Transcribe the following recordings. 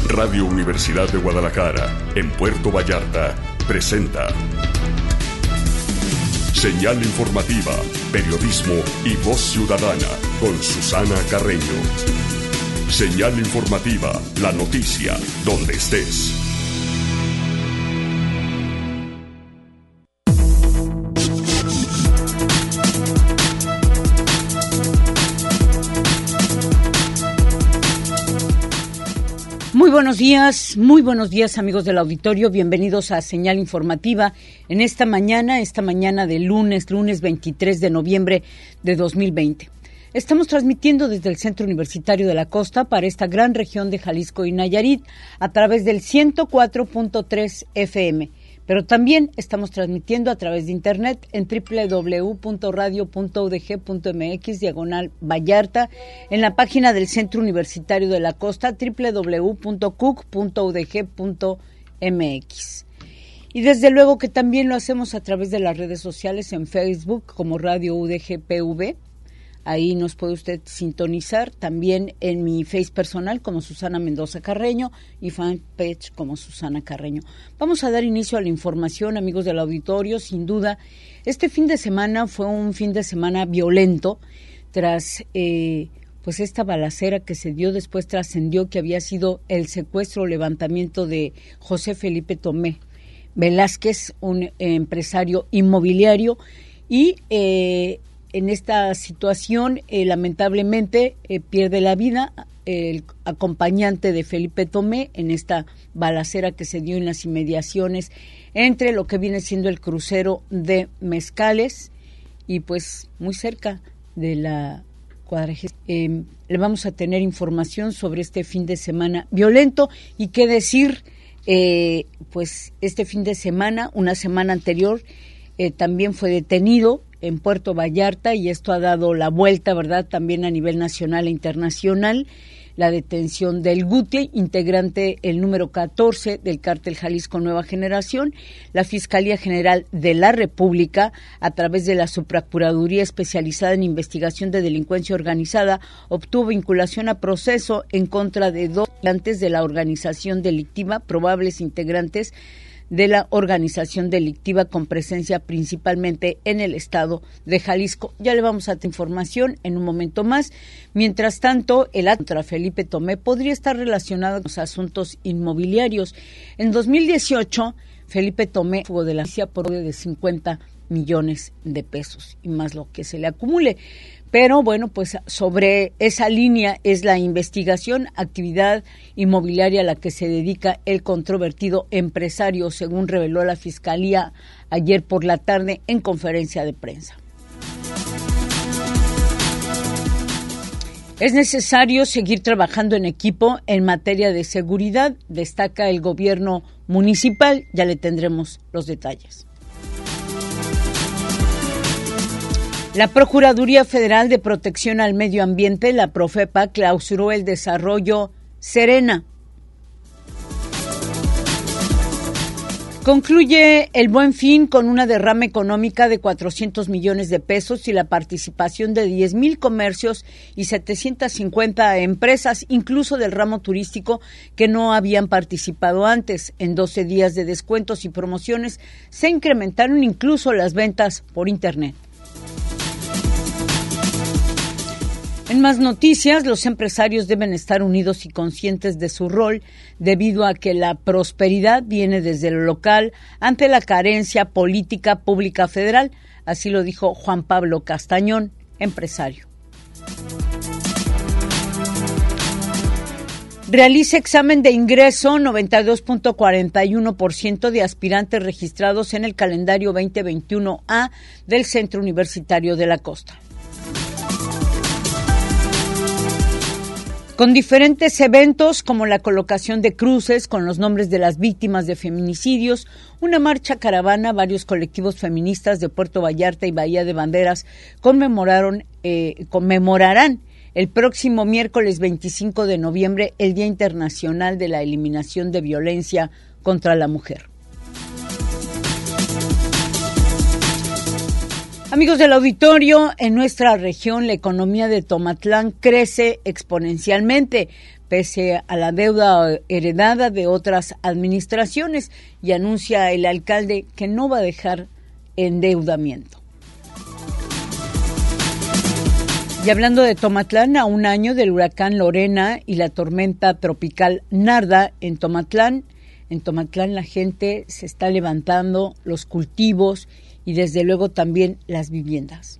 Radio Universidad de Guadalajara, en Puerto Vallarta, presenta Señal Informativa, Periodismo y Voz Ciudadana, con Susana Carreño. Señal Informativa, la noticia, donde estés. Muy buenos días amigos del auditorio, bienvenidos a Señal Informativa en esta mañana de lunes 23 de noviembre de 2020. Estamos transmitiendo desde el Centro Universitario de la Costa para esta gran región de Jalisco y Nayarit a través del 104.3 FM. Pero también estamos transmitiendo a través de internet en www.radio.udg.mx/Vallarta, en la página del Centro Universitario de la Costa, www.cuc.udg.mx. Y desde luego que también lo hacemos a través de las redes sociales en Facebook como Radio UDG-PV. Ahí nos puede usted sintonizar, también en mi Face personal como Susana Mendoza Carreño y fanpage como Susana Carreño. Vamos a dar inicio a la información, amigos del auditorio. Sin duda, este fin de semana fue un fin de semana violento tras pues esta balacera que se dio. Después trascendió que había sido el secuestro o levantamiento de José Felipe Tomé Velázquez, un empresario inmobiliario, y en esta situación, lamentablemente, pierde la vida el acompañante de Felipe Tomé en esta balacera que se dio en las inmediaciones entre lo que viene siendo el crucero de Mezcales y pues muy cerca de la 40. Le vamos a tener información sobre este fin de semana violento y qué decir, pues este fin de semana, una semana anterior, también fue detenido en Puerto Vallarta, y esto ha dado la vuelta, ¿verdad?, también a nivel nacional e internacional, la detención del Guti, integrante el número 14 del Cártel Jalisco Nueva Generación. La Fiscalía General de la República, a través de la Subprocuraduría Especializada en Investigación de Delincuencia Organizada, obtuvo vinculación a proceso en contra de dos integrantes de la organización delictiva, probables integrantes de la organización delictiva con presencia principalmente en el estado de Jalisco. Ya le vamos a dar información en un momento más. Mientras tanto, el acto contra Felipe Tomé podría estar relacionado con los asuntos inmobiliarios. En 2018, Felipe Tomé fue de la justicia por de 50 millones de pesos y más lo que se le acumule. Pero bueno, pues sobre esa línea es la investigación, actividad inmobiliaria a la que se dedica el controvertido empresario, según reveló la Fiscalía ayer por la tarde en conferencia de prensa. Es necesario seguir trabajando en equipo en materia de seguridad, destaca el gobierno municipal. Ya le tendremos los detalles. La Procuraduría Federal de Protección al Medio Ambiente, la Profepa, clausuró el desarrollo Serena. Concluye el Buen Fin con una derrama económica de 400 millones de pesos y la participación de 10,000 comercios y 750 empresas, incluso del ramo turístico, que no habían participado antes. En 12 días de descuentos y promociones se incrementaron incluso las ventas por Internet. En más noticias, los empresarios deben estar unidos y conscientes de su rol, debido a que la prosperidad viene desde lo local ante la carencia política pública federal. Así lo dijo Juan Pablo Castañón, empresario. Realiza examen de ingreso 92.41% de aspirantes registrados en el calendario 2021A del Centro Universitario de la Costa. Con diferentes eventos como la colocación de cruces con los nombres de las víctimas de feminicidios, una marcha caravana, varios colectivos feministas de Puerto Vallarta y Bahía de Banderas conmemorarán el próximo miércoles 25 de noviembre el Día Internacional de la Eliminación de Violencia contra la Mujer. Amigos del auditorio, en nuestra región la economía de Tomatlán crece exponencialmente, pese a la deuda heredada de otras administraciones, y anuncia el alcalde que no va a dejar endeudamiento. Y hablando de Tomatlán, a un año del huracán Lorena y la tormenta tropical Narda en Tomatlán la gente se está levantando, los cultivos y desde luego también las viviendas.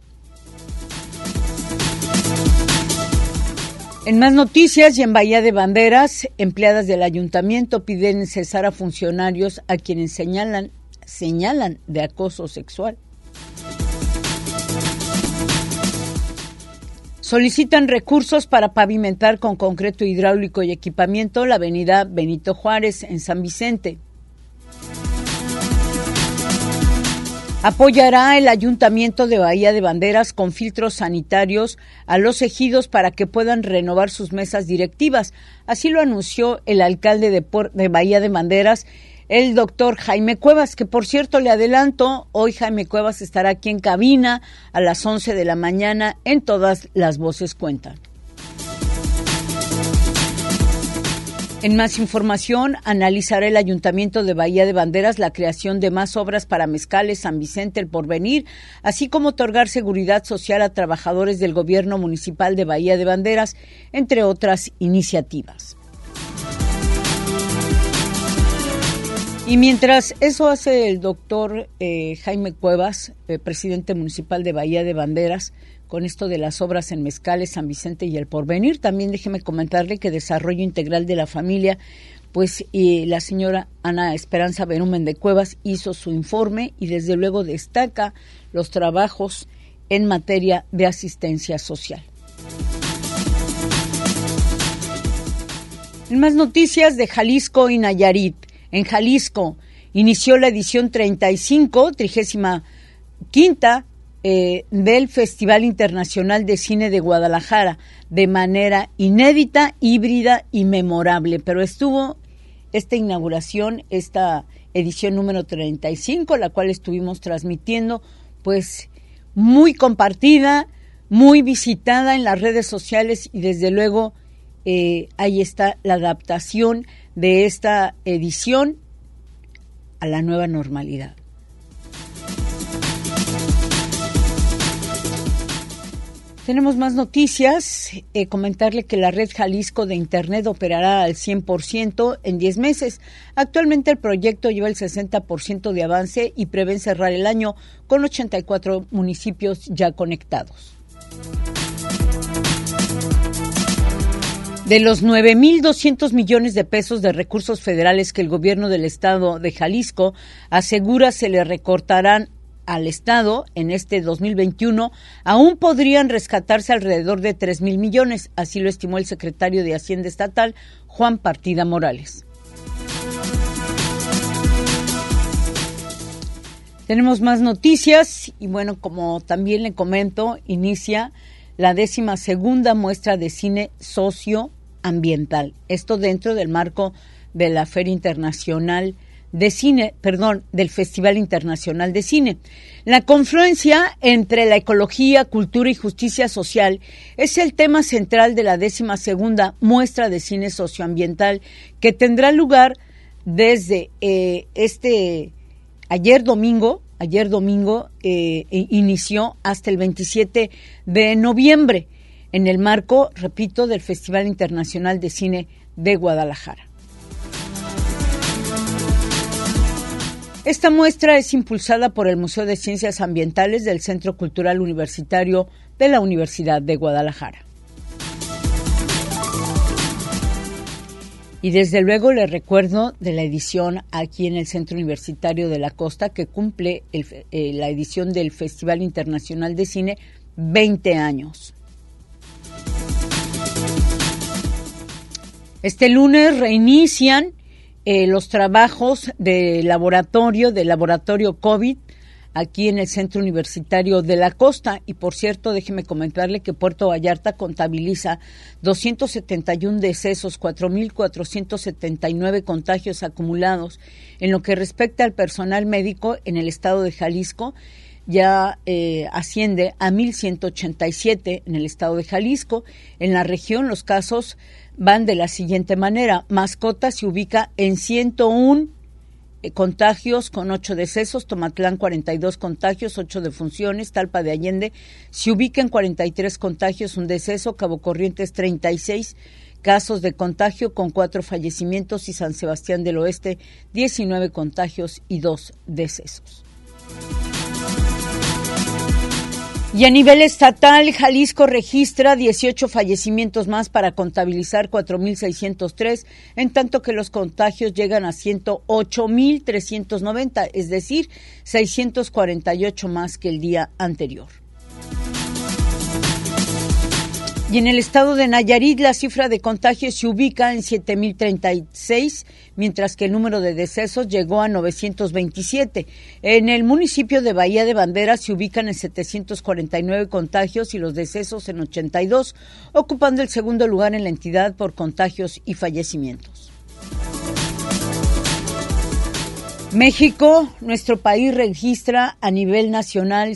En más noticias y en Bahía de Banderas, empleadas del ayuntamiento piden cesar a funcionarios a quienes señalan de acoso sexual. Solicitan recursos para pavimentar con concreto hidráulico y equipamiento la avenida Benito Juárez en San Vicente. Apoyará el Ayuntamiento de Bahía de Banderas con filtros sanitarios a los ejidos para que puedan renovar sus mesas directivas. Así lo anunció el alcalde de Bahía de Banderas, el doctor Jaime Cuevas, que por cierto le adelanto, hoy Jaime Cuevas estará aquí en cabina a las 11 de la mañana en Todas las Voces Cuentan. En más información, analizará el Ayuntamiento de Bahía de Banderas la creación de más obras para Mezcales, San Vicente, El Porvenir, así como otorgar seguridad social a trabajadores del gobierno municipal de Bahía de Banderas, entre otras iniciativas. Y mientras eso hace el doctor Jaime Cuevas, presidente municipal de Bahía de Banderas, con esto de las obras en Mezcales, San Vicente y El Porvenir, también déjeme comentarle que Desarrollo Integral de la Familia, pues la señora Ana Esperanza Berumen de Cuevas hizo su informe y desde luego destaca los trabajos en materia de asistencia social. En más noticias de Jalisco y Nayarit. En Jalisco inició la edición 35, 35ª, del Festival Internacional de Cine de Guadalajara, de manera inédita, híbrida y memorable. Pero estuvo esta inauguración, esta edición número 35, la cual estuvimos transmitiendo, pues muy compartida, muy visitada en las redes sociales y desde luego ahí está la adaptación de esta edición a la nueva normalidad. Tenemos más noticias. Comentarle que la red Jalisco de Internet operará al 100% en 10 meses. Actualmente el proyecto lleva el 60% de avance y prevén cerrar el año con 84 municipios ya conectados. De los 9,200 millones de pesos de recursos federales que el gobierno del estado de Jalisco asegura se le recortarán al estado en este 2021, aún podrían rescatarse alrededor de 3,000 millones, así lo estimó el secretario de Hacienda Estatal, Juan Partida Morales. Tenemos más noticias y bueno, como también le comento, inicia la 12ª muestra de cine socioambiental. Esto dentro del marco de la Feria Internacional de Cine, del Festival Internacional de Cine. La confluencia entre la ecología, cultura y justicia social es el tema central de la 12ª muestra de cine socioambiental que tendrá lugar desde ayer domingo inició hasta el 27 de noviembre en el marco, repito, del Festival Internacional de Cine de Guadalajara. Esta muestra es impulsada por el Museo de Ciencias Ambientales del Centro Cultural Universitario de la Universidad de Guadalajara. Y desde luego le recuerdo de la edición aquí en el Centro Universitario de la Costa que cumple la edición del Festival Internacional de Cine 20 años. Este lunes reinician los trabajos del laboratorio COVID aquí en el Centro Universitario de la Costa. Y por cierto, déjeme comentarle que Puerto Vallarta contabiliza 271 decesos, 4,479 contagios acumulados. En lo que respecta al personal médico en el estado de Jalisco, ya asciende a 1,187 en el estado de Jalisco. En la región los casos van de la siguiente manera. Mascota se ubica en 101 contagios con 8 decesos, Tomatlán 42 contagios, 8 defunciones, Talpa de Allende se ubica en 43 contagios, 1 deceso, Cabo Corrientes 36 casos de contagio con 4 fallecimientos y San Sebastián del Oeste 19 contagios y 2 decesos. Y a nivel estatal, Jalisco registra 18 fallecimientos más para contabilizar 4,603, en tanto que los contagios llegan a 108,390, es decir, 648 más que el día anterior. Y en el estado de Nayarit, la cifra de contagios se ubica en 7,036, mientras que el número de decesos llegó a 927. En el municipio de Bahía de Banderas se ubican en 749 contagios y los decesos en 82, ocupando el segundo lugar en la entidad por contagios y fallecimientos. México, nuestro país, registra a nivel nacional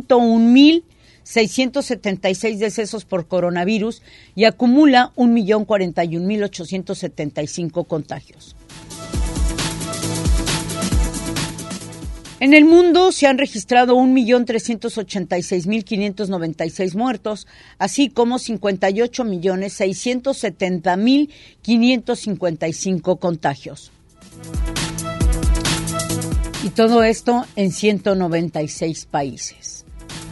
101,676 decesos por coronavirus y acumula 1,041,875 contagios. En el mundo se han registrado 1,386,596 muertos, así como 58,670,555 contagios. Y todo esto en 196 países.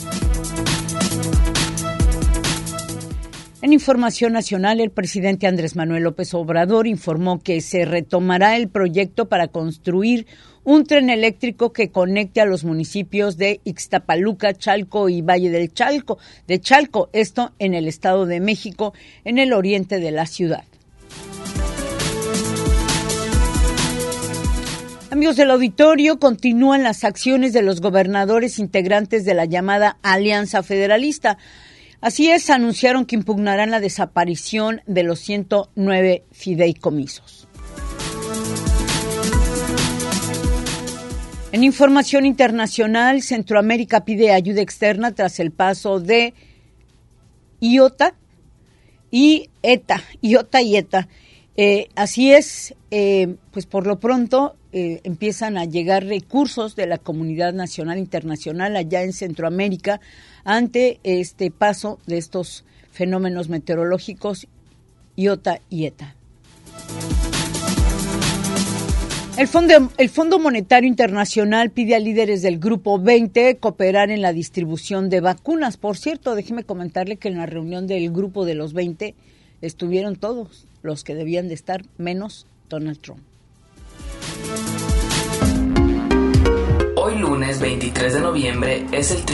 En información nacional, el presidente Andrés Manuel López Obrador informó que se retomará el proyecto para construir un tren eléctrico que conecte a los municipios de Ixtapaluca, Chalco y Valle de Chalco, esto en el Estado de México, en el oriente de la ciudad. Amigos del auditorio, continúan las acciones de los gobernadores integrantes de la llamada Alianza Federalista. Así es, anunciaron que impugnarán la desaparición de los 109 fideicomisos. En información internacional, Centroamérica pide ayuda externa tras el paso de IOTA y ETA. Así es, pues por lo pronto empiezan a llegar recursos de la comunidad nacional e internacional allá en Centroamérica ante este paso de estos fenómenos meteorológicos IOTA y ETA. El Fondo Monetario Internacional pide a líderes del Grupo 20 cooperar en la distribución de vacunas. Por cierto, déjeme comentarle que en la reunión del Grupo de los 20 estuvieron todos los que debían de estar, menos Donald Trump. Hoy lunes 23 de noviembre es el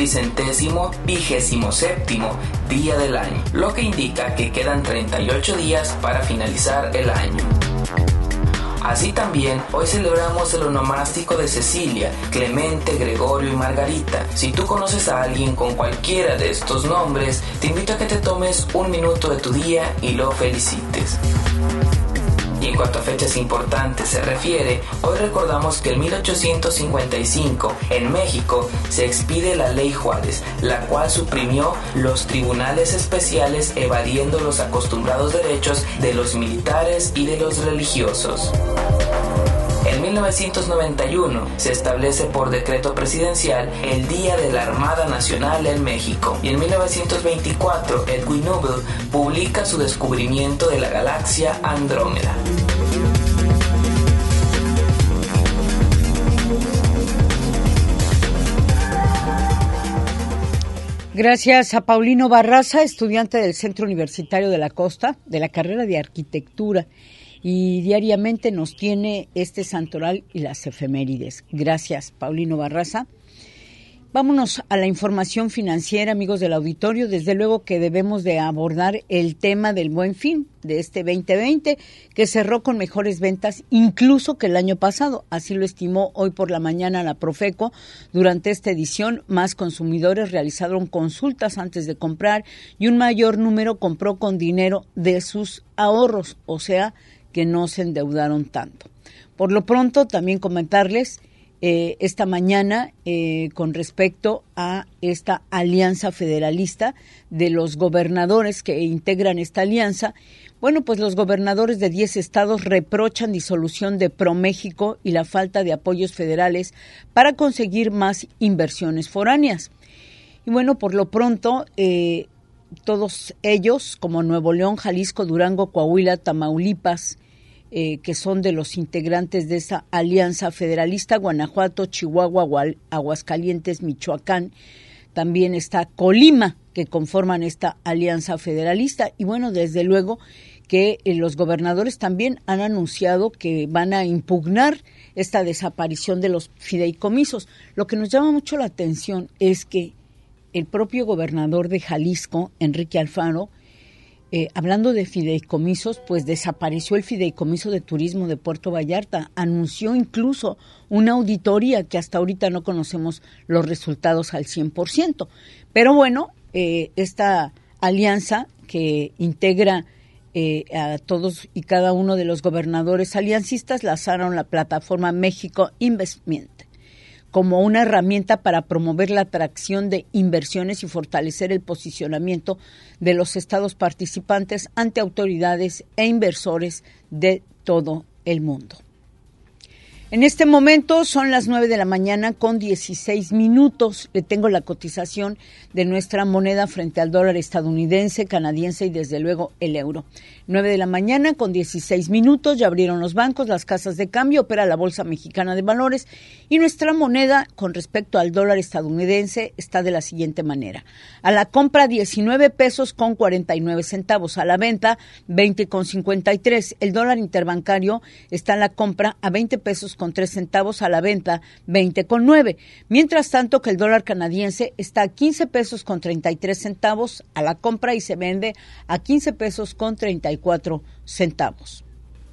327º día del año, lo que indica que quedan 38 días para finalizar el año. Así también, hoy celebramos el onomástico de Cecilia, Clemente, Gregorio y Margarita. Si tú conoces a alguien con cualquiera de estos nombres, te invito a que te tomes un minuto de tu día y lo felicites. Y en cuanto a fechas importantes se refiere, hoy recordamos que en 1855, en México, se expide la Ley Juárez, la cual suprimió los tribunales especiales evadiendo los acostumbrados derechos de los militares y de los religiosos. En 1991 se establece por decreto presidencial el Día de la Armada Nacional en México. Y en 1924 Edwin Hubble publica su descubrimiento de la galaxia Andrómeda. Gracias a Paulino Barraza, estudiante del Centro Universitario de la Costa, de la carrera de Arquitectura, y diariamente nos tiene este santoral y las efemérides. Gracias, Paulino Barraza. Vámonos a la información financiera, amigos del auditorio. Desde luego que debemos de abordar el tema del Buen Fin de este 2020, que cerró con mejores ventas incluso que el año pasado. Así lo estimó hoy por la mañana la Profeco. Durante esta edición, más consumidores realizaron consultas antes de comprar y un mayor número compró con dinero de sus ahorros, o sea, que no se endeudaron tanto. Por lo pronto, también comentarles esta mañana con respecto a esta alianza federalista de los gobernadores que integran esta alianza. Bueno, pues los gobernadores de 10 estados reprochan disolución de ProMéxico y la falta de apoyos federales para conseguir más inversiones foráneas. Y bueno, por lo pronto, todos ellos, como Nuevo León, Jalisco, Durango, Coahuila, Tamaulipas, que son de los integrantes de esa alianza federalista, Guanajuato, Chihuahua, Aguascalientes, Michoacán, también está Colima, que conforman esta alianza federalista. Y bueno, desde luego que los gobernadores también han anunciado que van a impugnar esta desaparición de los fideicomisos. Lo que nos llama mucho la atención es que el propio gobernador de Jalisco, Enrique Alfaro, hablando de fideicomisos, pues desapareció el fideicomiso de turismo de Puerto Vallarta. Anunció incluso una auditoría que hasta ahorita no conocemos los resultados al 100%. Pero bueno, esta alianza que integra a todos y cada uno de los gobernadores aliancistas lanzaron la plataforma México Investment como una herramienta para promover la atracción de inversiones y fortalecer el posicionamiento de los estados participantes ante autoridades e inversores de todo el mundo. En este momento son las 9 de la mañana con 16 minutos. Le tengo la cotización de nuestra moneda frente al dólar estadounidense, canadiense y desde luego el euro. 9 de la mañana con 16 minutos. Ya abrieron los bancos, las casas de cambio, opera la Bolsa Mexicana de Valores y nuestra moneda con respecto al dólar estadounidense está de la siguiente manera. A la compra 19 pesos con 49 centavos. A la venta 20 con 53. El dólar interbancario está en la compra a 20 pesos con 3 centavos, a la venta 20 con 9. Mientras tanto que el dólar canadiense está a 15 pesos con 33 centavos a la compra y se vende a 15 pesos con 34 centavos.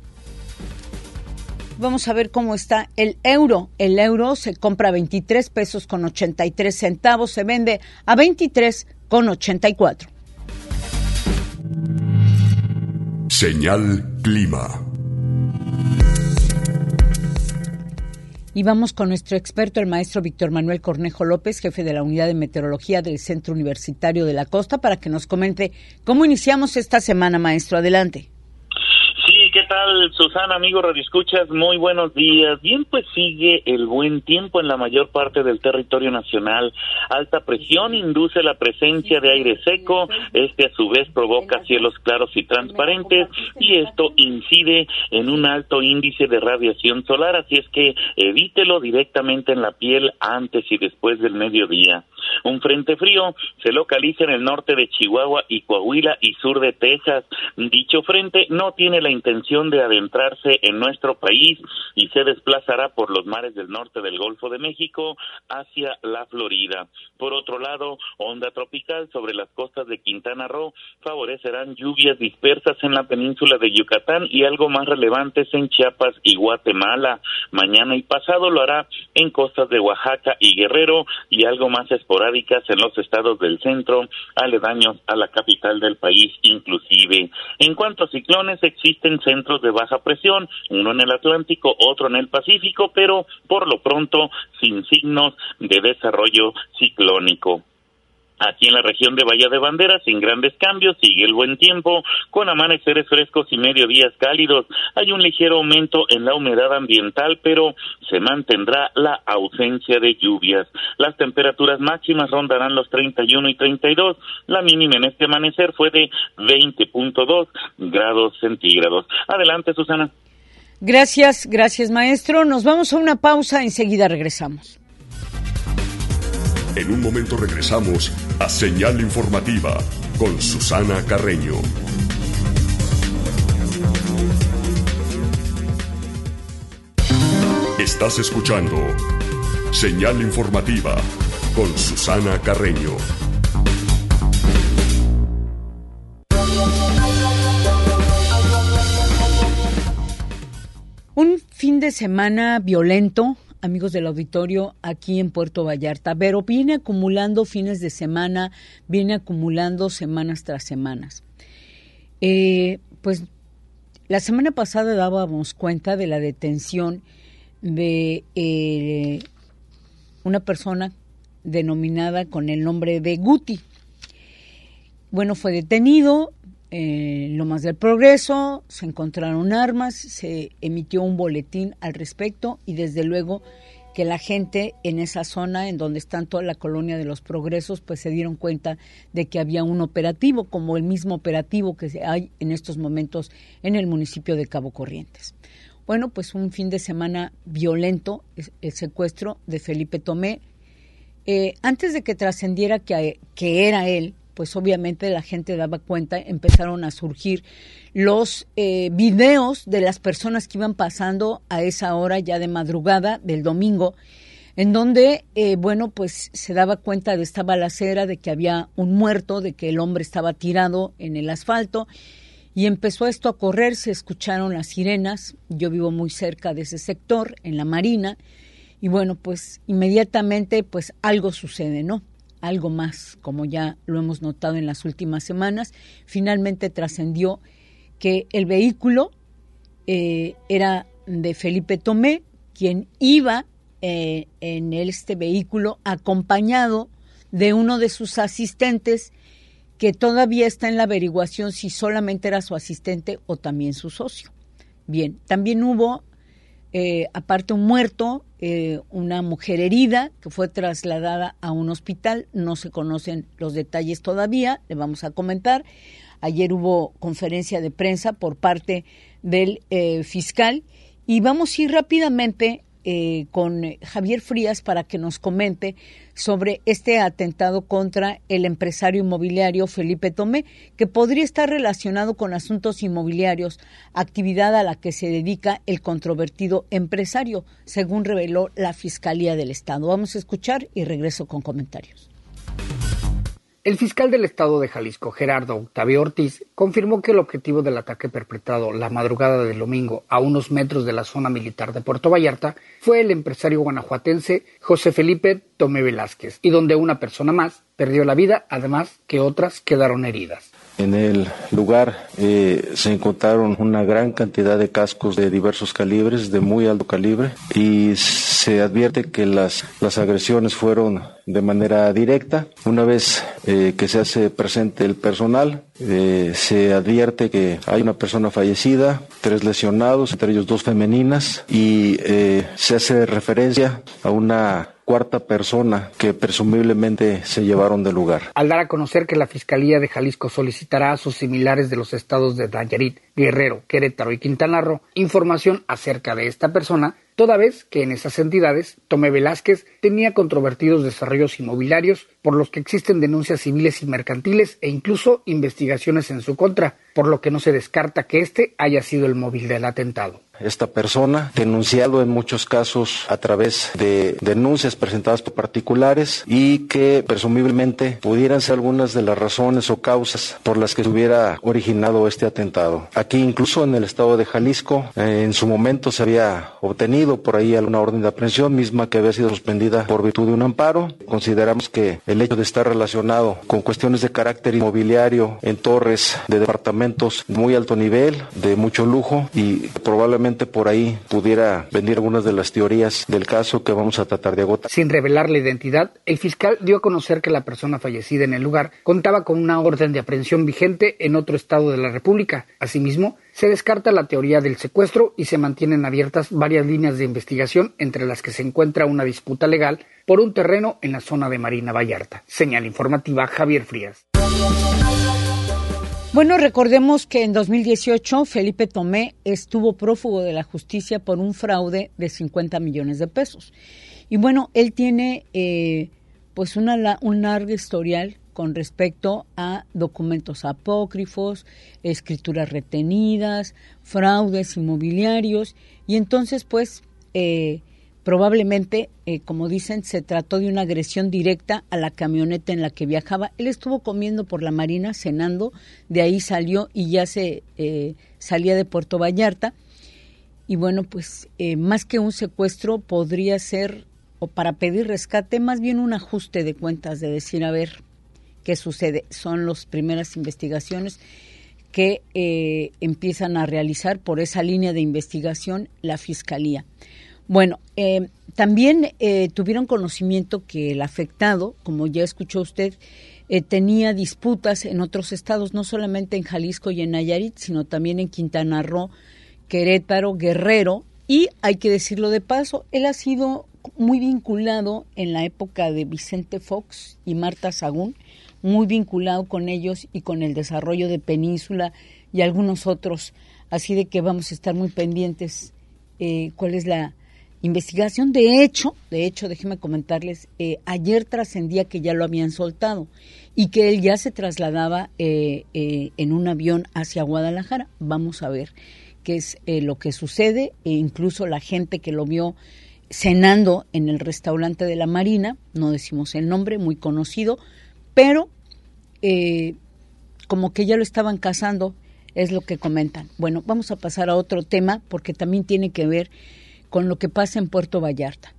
Vamos a ver cómo está el euro. El euro se compra a 23 pesos con 83 centavos, se vende a 23 con 84. Señal Clima. Y vamos con nuestro experto, el maestro Víctor Manuel Cornejo López, jefe de la Unidad de Meteorología del Centro Universitario de la Costa, para que nos comente cómo iniciamos esta semana, maestro. Adelante. Sí, ¿qué tal, Susana, amigo radioescuchas? Muy buenos días. Bien, pues sigue el buen tiempo en la mayor parte del territorio nacional. Alta presión induce la presencia de aire seco, a su vez provoca cielos claros y transparentes, y esto incide en un alto índice de radiación solar, así es que evítelo directamente en la piel antes y después del mediodía. Un frente frío se localiza en el norte de Chihuahua y Coahuila y sur de Texas. Dicho frente no tiene la intención de adentrarse en nuestro país y se desplazará por los mares del norte del Golfo de México hacia la Florida. Por otro lado, onda tropical sobre las costas de Quintana Roo favorecerán lluvias dispersas en la península de Yucatán y algo más relevantes en Chiapas y Guatemala. Mañana y pasado lo hará en costas de Oaxaca y Guerrero y algo más esporádicas en los estados del centro, aledaños a la capital del país inclusive. En cuanto a ciclones, existen centros de baja presión, uno en el Atlántico, otro en el Pacífico, pero por lo pronto sin signos de desarrollo ciclónico. Aquí en la región de Bahía de Banderas, sin grandes cambios, sigue el buen tiempo, con amaneceres frescos y mediodías cálidos. Hay un ligero aumento en la humedad ambiental, pero se mantendrá la ausencia de lluvias. Las temperaturas máximas rondarán los 31 y 32. La mínima en este amanecer fue de 20.2 grados centígrados. Adelante, Susana. Gracias, maestro. Nos vamos a una pausa, enseguida regresamos. En un momento regresamos a Señal Informativa con Susana Carreño. Estás escuchando Señal Informativa con Susana Carreño. Un fin de semana violento, amigos del auditorio, aquí en Puerto Vallarta, pero viene acumulando fines de semana, viene acumulando semanas tras semanas. Pues la semana pasada dábamos cuenta de la detención de una persona denominada con el nombre de Guti. Bueno, fue detenido en Lomas del Progreso, se encontraron armas, se emitió un boletín al respecto y desde luego que la gente en esa zona, en donde está toda la colonia de los Progresos, pues se dieron cuenta de que había un operativo, como el mismo operativo que hay en estos momentos en el municipio de Cabo Corrientes. Bueno, pues un fin de semana violento, el secuestro de Felipe Tomé. Antes de que trascendiera que era él, pues obviamente la gente daba cuenta, empezaron a surgir los videos de las personas que iban pasando a esa hora ya de madrugada del domingo, en donde, bueno, pues se daba cuenta de esta balacera, de que había un muerto, de que el hombre estaba tirado en el asfalto, y empezó esto a correr, se escucharon las sirenas. Yo vivo muy cerca de ese sector, en la Marina, y bueno, pues inmediatamente pues algo sucede, ¿no? Algo más, como ya lo hemos notado en las últimas semanas. Finalmente trascendió que el vehículo era de Felipe Tomé, quien iba en este vehículo acompañado de uno de sus asistentes, que todavía está en la averiguación si solamente era su asistente o también su socio. Bien, también hubo, aparte un muerto, una mujer herida que fue trasladada a un hospital. No se conocen los detalles todavía, le vamos a comentar. Ayer hubo conferencia de prensa por parte del fiscal y vamos a ir rápidamente con Javier Frías para que nos comente sobre este atentado contra el empresario inmobiliario Felipe Tomé, que podría estar relacionado con asuntos inmobiliarios, actividad a la que se dedica el controvertido empresario, según reveló la Fiscalía del Estado. Vamos a escuchar y regreso con comentarios. El fiscal del estado de Jalisco, Gerardo Octavio Ortiz, confirmó que el objetivo del ataque perpetrado la madrugada del domingo a unos metros de la zona militar de Puerto Vallarta fue el empresario guanajuatense José Felipe Tomé Velázquez, y donde una persona más perdió la vida, además que otras quedaron heridas. En el lugar se encontraron una gran cantidad de cascos de diversos calibres, de muy alto calibre, y se advierte que las agresiones fueron de manera directa. Una vez que se hace presente el personal, se advierte que hay una persona fallecida, 3 lesionados, entre ellos 2 femeninas, y se hace referencia a una cuarta persona que presumiblemente se llevaron del lugar. Al dar a conocer que la Fiscalía de Jalisco solicitará a sus similares de los estados de Nayarit, Guerrero, Querétaro y Quintana Roo información acerca de esta persona, toda vez que en esas entidades Tomé Velázquez tenía controvertidos desarrollos inmobiliarios por los que existen denuncias civiles y mercantiles e incluso investigaciones en su contra, por lo que no se descarta que este haya sido el móvil del atentado. Esta persona, denunciado en muchos casos a través de denuncias presentadas por particulares, y que presumiblemente pudieran ser algunas de las razones o causas por las que se hubiera originado este atentado. Aquí incluso en el estado de Jalisco, en su momento se había obtenido por ahí alguna orden de aprehensión, misma que había sido suspendida por virtud de un amparo. Consideramos que el hecho de estar relacionado con cuestiones de carácter inmobiliario en torres de departamentos de muy alto nivel, de mucho lujo, y probablemente por ahí pudiera venir algunas de las teorías del caso que vamos a tratar de agotar. Sin revelar la identidad, el fiscal dio a conocer que la persona fallecida en el lugar contaba con una orden de aprehensión vigente en otro estado de la República. Asimismo, se descarta la teoría del secuestro y se mantienen abiertas varias líneas de investigación, entre las que se encuentra una disputa legal por un terreno en la zona de Marina Vallarta. Señal informativa, Javier Frías. Bueno, recordemos que en 2018 Felipe Tomé estuvo prófugo de la justicia por un fraude de 50 millones de pesos. Y bueno, él tiene pues un largo historial con respecto a documentos apócrifos, escrituras retenidas, fraudes inmobiliarios, y entonces pues probablemente, como dicen, se trató de una agresión directa a la camioneta en la que viajaba. Él estuvo comiendo por la Marina, cenando, de ahí salió y ya se salía de Puerto Vallarta. Y bueno, pues más que un secuestro podría ser, o para pedir rescate, más bien un ajuste de cuentas, de decir, a ver, ¿qué sucede? Son las primeras investigaciones que empiezan a realizar por esa línea de investigación la Fiscalía. Bueno, también tuvieron conocimiento que el afectado, como ya escuchó usted, tenía disputas en otros estados, no solamente en Jalisco y en Nayarit, sino también en Quintana Roo, Querétaro, Guerrero, y hay que decirlo de paso, él ha sido muy vinculado en la época de Vicente Fox y Marta Sagún, muy vinculado con ellos y con el desarrollo de Península y algunos otros, así de que vamos a estar muy pendientes cuál es la investigación. De hecho, déjenme comentarles, ayer trascendía que ya lo habían soltado y que él ya se trasladaba en un avión hacia Guadalajara. Vamos a ver qué es lo que sucede, e incluso la gente que lo vio cenando en el restaurante de la Marina, no decimos el nombre, muy conocido, pero como que ya lo estaban cazando, es lo que comentan. Bueno, vamos a pasar a otro tema porque también tiene que ver con lo que pasa en Puerto Vallarta.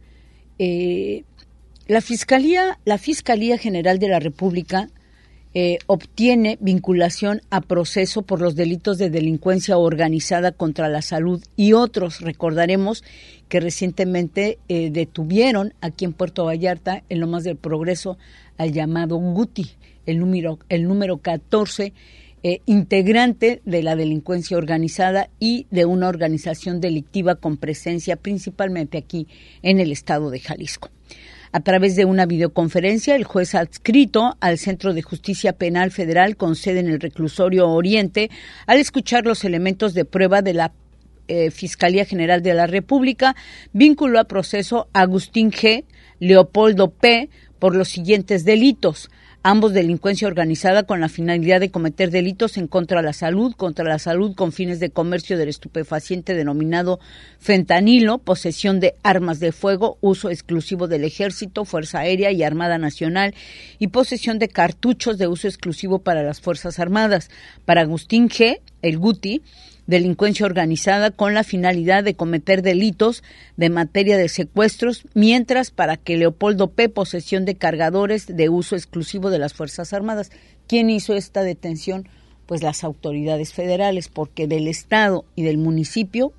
La Fiscalía General de la República obtiene vinculación a proceso por los delitos de delincuencia organizada contra la salud y otros. Recordaremos que recientemente detuvieron aquí en Puerto Vallarta, en Lomas del Progreso, al llamado Guti, el número 14, integrante de la delincuencia organizada y de una organización delictiva con presencia principalmente aquí en el estado de Jalisco. A través de una videoconferencia, el juez adscrito al Centro de Justicia Penal Federal con sede en el Reclusorio Oriente, al escuchar los elementos de prueba de la Fiscalía General de la República, vinculó a proceso a Agustín G., Leopoldo P., por los siguientes delitos: ambos delincuencia organizada con la finalidad de cometer delitos en contra de la salud con fines de comercio del estupefaciente denominado fentanilo, posesión de armas de fuego, uso exclusivo del Ejército, Fuerza Aérea y Armada Nacional y posesión de cartuchos de uso exclusivo para las Fuerzas Armadas. Para Agustín G., el Guti, delincuencia organizada con la finalidad de cometer delitos de materia de secuestros, mientras para que Leopoldo P., posesión de cargadores de uso exclusivo de las Fuerzas Armadas. ¿Quién hizo esta detención? Pues las autoridades federales, porque del Estado y del municipio,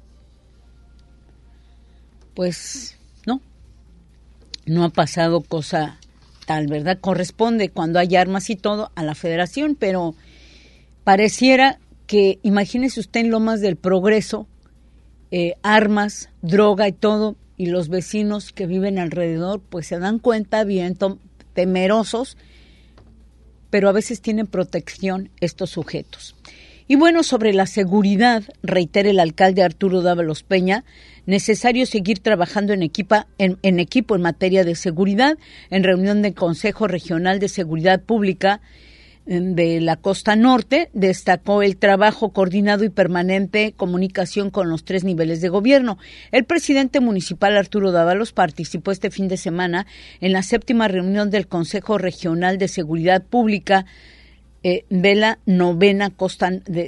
pues no ha pasado cosa tal, ¿verdad? Corresponde cuando hay armas y todo a la Federación, pero pareciera que, imagínese usted en Lomas del Progreso, armas, droga y todo, y los vecinos que viven alrededor pues se dan cuenta, bien temerosos, pero a veces tienen protección estos sujetos. Y bueno, sobre la seguridad, reitera el alcalde Arturo Dávalos Peña, necesario seguir trabajando en equipo en materia de seguridad. En reunión del Consejo Regional de Seguridad Pública de la Costa Norte, destacó el trabajo coordinado y permanente comunicación con los 3 niveles de gobierno. El presidente municipal Arturo Dávalos participó este fin de semana en la 7ª reunión del Consejo Regional de Seguridad Pública de la 9ª Costa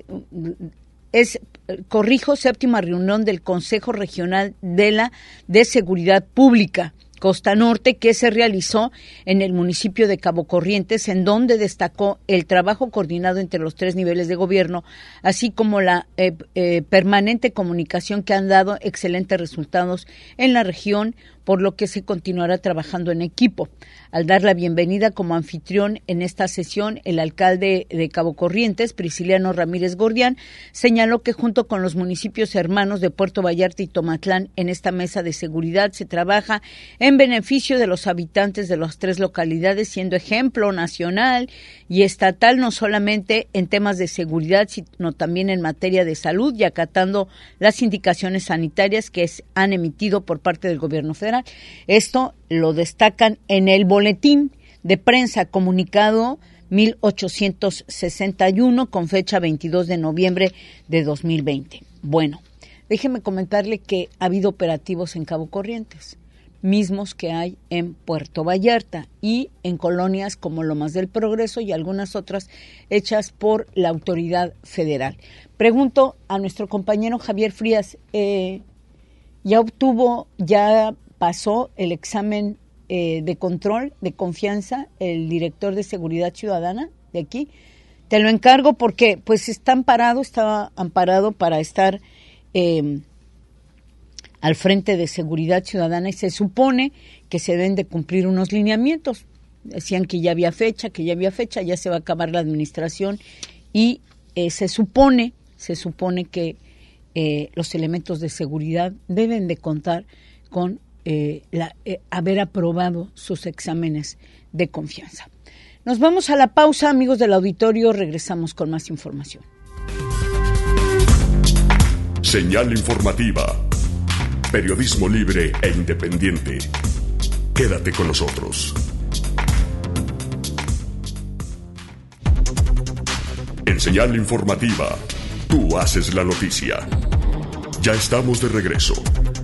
séptima reunión del Consejo Regional de Seguridad Pública Costa Norte, que se realizó en el municipio de Cabo Corrientes, en donde destacó el trabajo coordinado entre los 3 niveles de gobierno, así como la permanente comunicación que han dado excelentes resultados en la región, por lo que se continuará trabajando en equipo. Al dar la bienvenida como anfitrión en esta sesión, el alcalde de Cabo Corrientes, Prisciliano Ramírez Gordián, señaló que junto con los municipios hermanos de Puerto Vallarta y Tomatlán, en esta mesa de seguridad se trabaja en beneficio de los habitantes de las 3 localidades, siendo ejemplo nacional y estatal, no solamente en temas de seguridad, sino también en materia de salud, y acatando las indicaciones sanitarias que han emitido por parte del gobierno federal. Esto lo destacan en el boletín de prensa comunicado 1861 con fecha 22 de noviembre de 2020. Bueno, déjeme comentarle que ha habido operativos en Cabo Corrientes, mismos que hay en Puerto Vallarta y en colonias como Lomas del Progreso y algunas otras hechas por la autoridad federal. Pregunto a nuestro compañero Javier Frías, ¿ya pasó el examen de control de confianza el director de Seguridad Ciudadana de aquí? Te lo encargo porque pues estaba amparado para estar al frente de Seguridad Ciudadana y se supone que se deben de cumplir unos lineamientos. Decían que ya había fecha, ya se va a acabar la administración y se supone que los elementos de seguridad deben de contar con haber aprobado sus exámenes de confianza. Nos vamos a la pausa, amigos del auditorio, regresamos con más información. Señal informativa. Periodismo libre e independiente. Quédate con nosotros. En Señal informativa, tú haces la noticia. Ya estamos de regreso.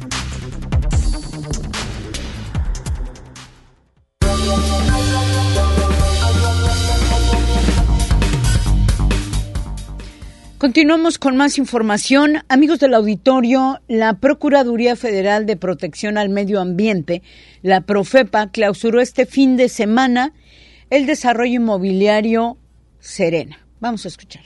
Continuamos con más información. Amigos del auditorio, la Procuraduría Federal de Protección al Medio Ambiente, la Profepa, clausuró este fin de semana el desarrollo inmobiliario Serena. Vamos a escuchar.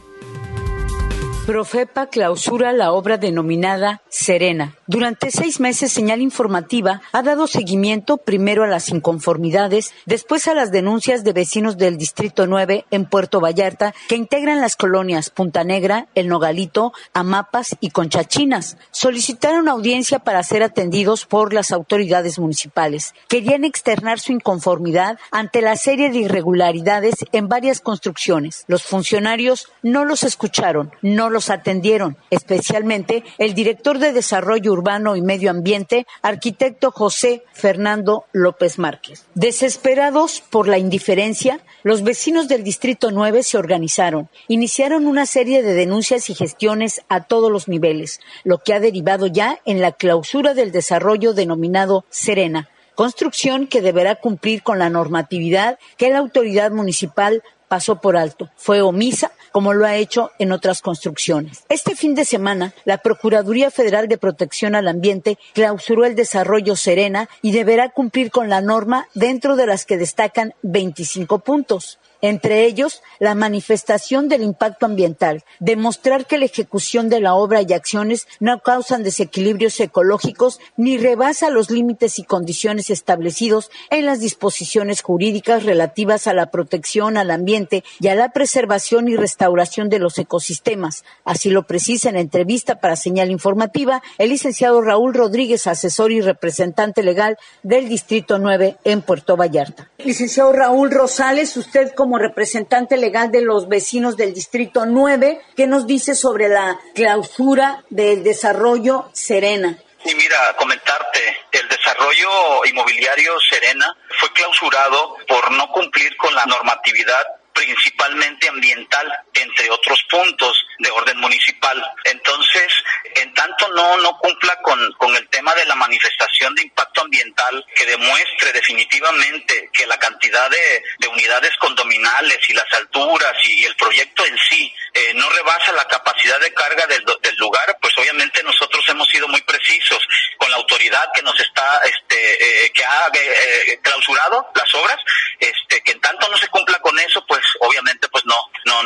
Profepa clausura la obra denominada Serena. Durante 6 meses, Señal Informativa ha dado seguimiento primero a las inconformidades, después a las denuncias de vecinos del Distrito 9 en Puerto Vallarta que integran las colonias Punta Negra, El Nogalito, Amapas y Conchachinas. Solicitaron audiencia para ser atendidos por las autoridades municipales. Querían externar su inconformidad ante la serie de irregularidades en varias construcciones. Los funcionarios no los escucharon, no los atendieron, especialmente el director de Desarrollo Urbano y Medio Ambiente, arquitecto José Fernando López Márquez. Desesperados por la indiferencia, los vecinos del Distrito 9 se organizaron, iniciaron una serie de denuncias y gestiones a todos los niveles, lo que ha derivado ya en la clausura del desarrollo denominado Serena, construcción que deberá cumplir con la normatividad que la autoridad municipal pasó por alto, fue omisa, como lo ha hecho en otras construcciones. Este fin de semana, la Procuraduría Federal de Protección al Ambiente clausuró el desarrollo Serena y deberá cumplir con la norma, dentro de las que destacan 25 puntos. Entre ellos, la manifestación del impacto ambiental, demostrar que la ejecución de la obra y acciones no causan desequilibrios ecológicos ni rebasa los límites y condiciones establecidos en las disposiciones jurídicas relativas a la protección al ambiente y a la preservación y restauración de los ecosistemas. Así lo precisa en entrevista para Señal Informativa el licenciado Raúl Rodríguez, asesor y representante legal del Distrito 9 en Puerto Vallarta. Licenciado Raúl Rosales, usted como representante legal de los vecinos del Distrito 9, ¿qué nos dice sobre la clausura del desarrollo Serena? Y mira, comentarte, el desarrollo inmobiliario Serena fue clausurado por no cumplir con la normatividad principalmente ambiental, entre otros puntos de orden municipal. Entonces, en tanto no cumpla con el tema de la manifestación de impacto ambiental, que demuestre definitivamente que la cantidad de unidades condominales y las alturas y el proyecto en sí no rebasa la capacidad de carga del lugar, pues obviamente nosotros hemos sido muy precisos con la autoridad que nos está que ha clausurado las obras, que en tanto no se cumpla con eso, pues obviamente pues no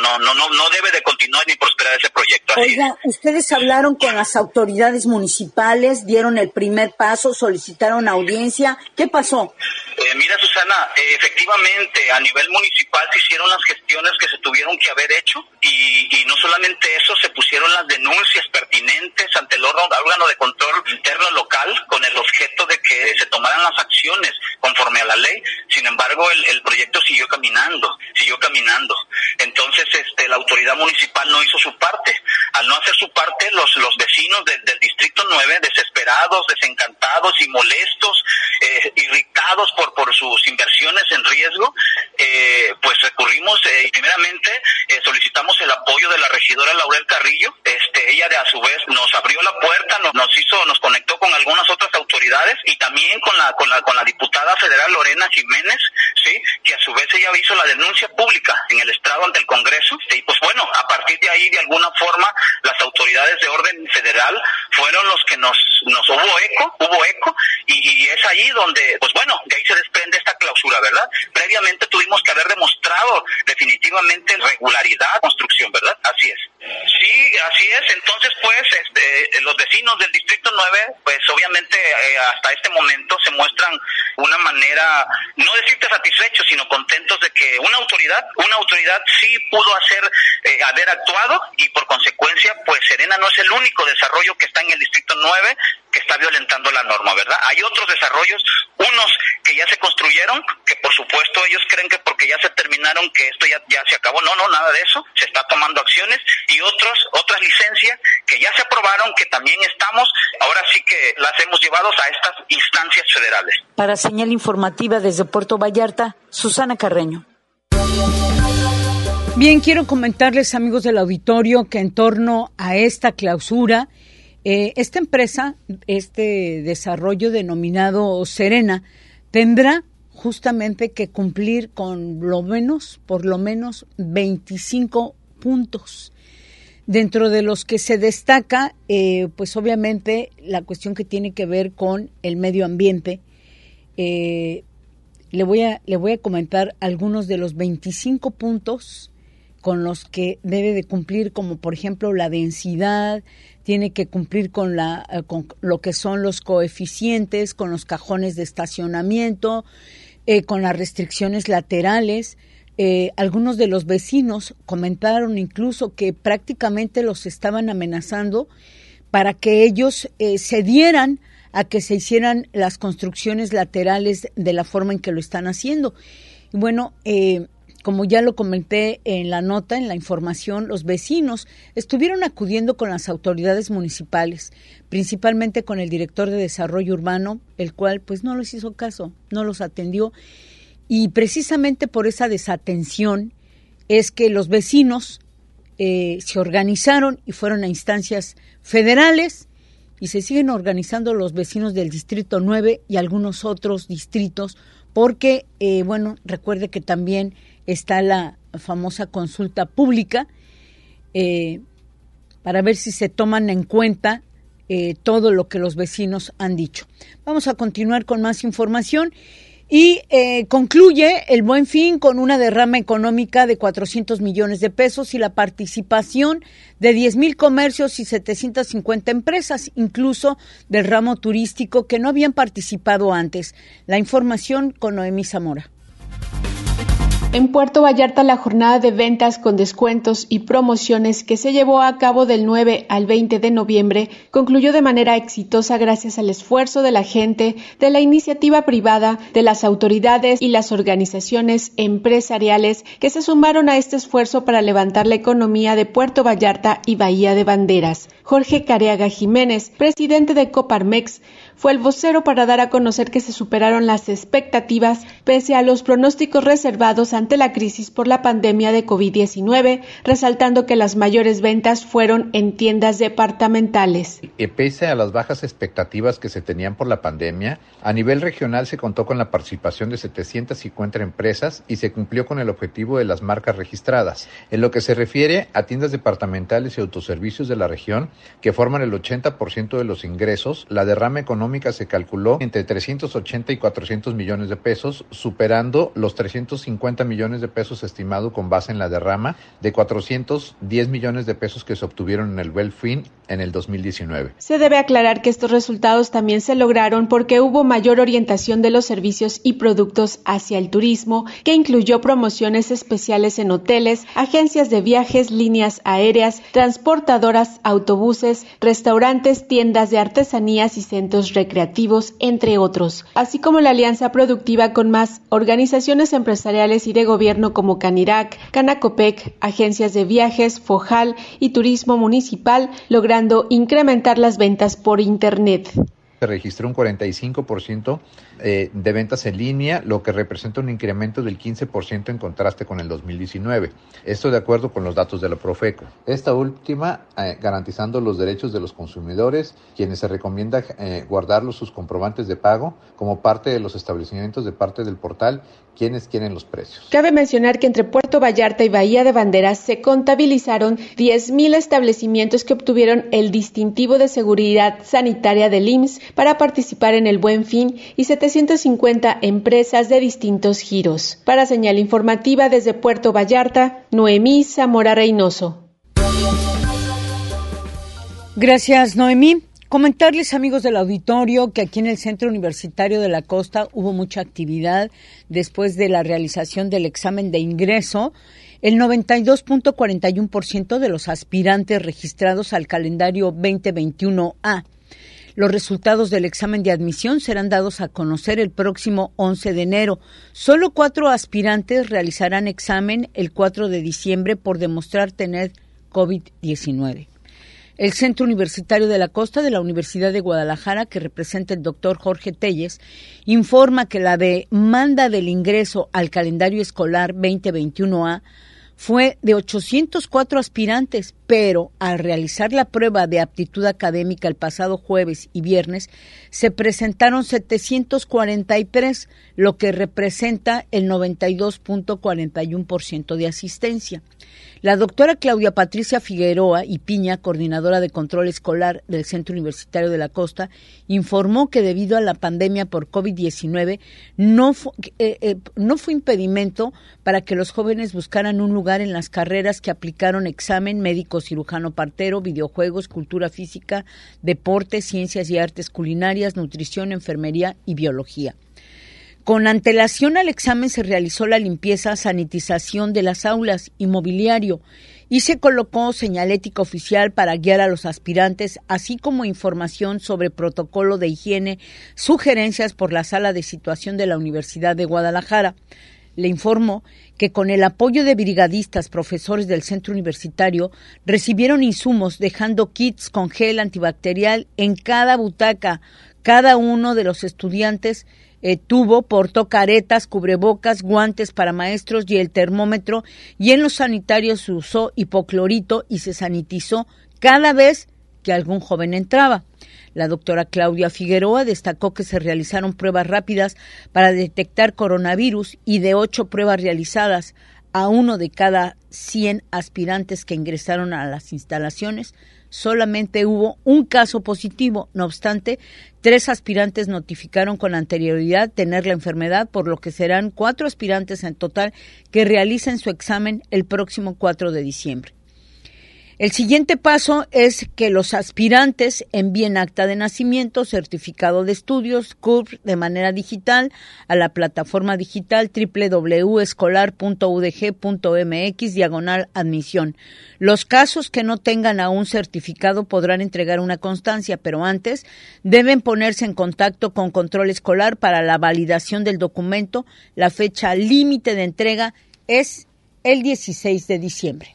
debe de continuar ni prosperar ese proyecto. Oiga, ustedes hablaron con las autoridades municipales, dieron el primer paso, solicitaron audiencia, ¿qué pasó? Mira, Susana, efectivamente a nivel municipal se hicieron las gestiones que se tuvieron que haber hecho y no solamente eso, se pusieron las denuncias pertinentes ante el órgano de control interno local con el objeto de que se tomaran las acciones conforme a la ley. Sin embargo, el proyecto siguió caminando. Entonces, la autoridad municipal no hizo su parte. Al no hacer su parte, los vecinos del Distrito 9, desesperados, desencantados y molestos, irritados por sus inversiones en riesgo, pues recurrimos y primeramente solicitamos el apoyo de la regidora Laurel Carrillo. Ella a su vez nos abrió la puerta, nos conectó con algunas otras autoridades y también con la diputada federal Lorena Jiménez, sí, que a su vez ella hizo la denuncia pública en el estrado ante el Congreso, y pues bueno, a partir de ahí de alguna forma las autoridades de orden federal fueron los que nos hubo eco y es ahí donde pues bueno, de ahí se desprende esta clausura, ¿verdad? previamente tuvimos que haber demostrado definitivamente regularidad de construcción, ¿verdad? Así es. Sí, así es. Entonces, pues, los vecinos del Distrito 9, pues, obviamente, hasta este momento se muestran una manera, no decirte satisfechos, sino contentos de que una autoridad sí pudo haber actuado, y por consecuencia, pues, Serena no es el único desarrollo que está en el Distrito 9 que está violentando la norma, ¿verdad? Hay otros desarrollos, unos que ya se construyeron, que por supuesto ellos creen que porque ya se terminaron, que esto ya se acabó. No, nada de eso. Se está tomando acciones, y otras licencias que ya se aprobaron, que también ahora sí que las hemos llevado a estas instancias federales. Para Señal Informativa desde Puerto Vallarta, Susana Carreño. Bien, quiero comentarles, amigos del auditorio, que en torno a esta clausura, esta empresa, este desarrollo denominado Serena, tendrá justamente que cumplir con por lo menos 25 puntos, dentro de los que se destaca, pues obviamente, la cuestión que tiene que ver con el medio ambiente. Le voy a comentar algunos de los 25 puntos con los que debe de cumplir, como por ejemplo la densidad, tiene que cumplir con lo que son los coeficientes, con los cajones de estacionamiento, con las restricciones laterales. Algunos de los vecinos comentaron incluso que prácticamente los estaban amenazando para que ellos cedieran a que se hicieran las construcciones laterales de la forma en que lo están haciendo. Y bueno, como ya lo comenté en la nota, en la información, los vecinos estuvieron acudiendo con las autoridades municipales, principalmente con el director de Desarrollo Urbano, el cual pues no les hizo caso, no los atendió. Y precisamente por esa desatención es que los vecinos se organizaron y fueron a instancias federales, y se siguen organizando los vecinos del Distrito 9 y algunos otros distritos, porque, recuerde que también está la famosa consulta pública para ver si se toman en cuenta todo lo que los vecinos han dicho. Vamos a continuar con más información. Y concluye el Buen Fin con una derrama económica de 400 millones de pesos y la participación de 10,000 comercios y 750 empresas, incluso del ramo turístico, que no habían participado antes. La información con Noemí Zamora. En Puerto Vallarta, la jornada de ventas con descuentos y promociones que se llevó a cabo del 9 al 20 de noviembre concluyó de manera exitosa gracias al esfuerzo de la gente, de la iniciativa privada, de las autoridades y las organizaciones empresariales que se sumaron a este esfuerzo para levantar la economía de Puerto Vallarta y Bahía de Banderas. Jorge Careaga Jiménez, presidente de Coparmex, fue el vocero para dar a conocer que se superaron las expectativas pese a los pronósticos reservados ante la crisis por la pandemia de COVID-19, resaltando que las mayores ventas fueron en tiendas departamentales. Pese a las bajas expectativas que se tenían por la pandemia, a nivel regional se contó con la participación de 750 empresas y se cumplió con el objetivo de las marcas registradas. En lo que se refiere a tiendas departamentales y autoservicios de la región, que forman el 80% de los ingresos, la derrama económica se calculó entre 380 y 400 millones de pesos, superando los 350 millones de pesos estimado con base en la derrama de 410 millones de pesos que se obtuvieron en el Buen Fin en el 2019. Se debe aclarar que estos resultados también se lograron porque hubo mayor orientación de los servicios y productos hacia el turismo, que incluyó promociones especiales en hoteles, agencias de viajes, líneas aéreas, transportadoras, autobuses, restaurantes, tiendas de artesanías y centros recreativos, entre otros, así como la alianza productiva con más organizaciones empresariales y de gobierno como Canirac, Canacopec, agencias de viajes, Fojal y turismo municipal, logrando incrementar las ventas por Internet. Se registró un 45% de ventas en línea, lo que representa un incremento del 15% en contraste con el 2019. Esto de acuerdo con los datos de la Profeco. Esta última garantizando los derechos de los consumidores, quienes se recomienda guardar sus comprobantes de pago como parte de los establecimientos de parte del portal, quienes quieren los precios. Cabe mencionar que entre Puerto Vallarta y Bahía de Banderas se contabilizaron 10,000 establecimientos que obtuvieron el distintivo de seguridad sanitaria del IMSS para participar en el Buen Fin y 750 empresas de distintos giros. Para Señal Informativa desde Puerto Vallarta, Noemí Zamora Reynoso. Gracias, Noemí. Comentarles, amigos del auditorio, que aquí en el Centro Universitario de la Costa hubo mucha actividad después de la realización del examen de ingreso. El 92.41% de los aspirantes registrados al calendario 2021A. Los resultados del examen de admisión serán dados a conocer el próximo 11 de enero. Solo 4 aspirantes realizarán examen el 4 de diciembre por demostrar tener COVID-19. El Centro Universitario de la Costa de la Universidad de Guadalajara, que representa el doctor Jorge Telles, informa que la demanda del ingreso al calendario escolar 2021A fue de 804 aspirantes, pero al realizar la prueba de aptitud académica el pasado jueves y viernes, se presentaron 743, lo que representa el 92.41% de asistencia. La doctora Claudia Patricia Figueroa y Piña, coordinadora de control escolar del Centro Universitario de la Costa, informó que debido a la pandemia por COVID-19 no fue impedimento para que los jóvenes buscaran un lugar en las carreras que aplicaron examen médico, cirujano partero, videojuegos, cultura física, deporte, ciencias y artes culinarias, nutrición, enfermería y biología. Con antelación al examen se realizó la limpieza, sanitización de las aulas y mobiliario y se colocó señalética oficial para guiar a los aspirantes, así como información sobre protocolo de higiene, sugerencias por la Sala de Situación de la Universidad de Guadalajara. Le informó que con el apoyo de brigadistas, profesores del centro universitario, recibieron insumos dejando kits con gel antibacterial en cada butaca. Cada uno de los estudiantes portó caretas, cubrebocas, guantes para maestros y el termómetro, y en los sanitarios se usó hipoclorito y se sanitizó cada vez que algún joven entraba. La doctora Claudia Figueroa destacó que se realizaron pruebas rápidas para detectar coronavirus y de 8 pruebas realizadas a 1 de cada 100 aspirantes que ingresaron a las instalaciones, solamente hubo un caso positivo. No obstante, 3 aspirantes notificaron con anterioridad tener la enfermedad, por lo que serán 4 aspirantes en total que realicen su examen el próximo 4 de diciembre. El siguiente paso es que los aspirantes envíen acta de nacimiento, certificado de estudios, CURP de manera digital a la plataforma digital www.escolar.udg.mx/admisión. Los casos que no tengan aún certificado podrán entregar una constancia, pero antes deben ponerse en contacto con control escolar para la validación del documento. La fecha límite de entrega es el 16 de diciembre.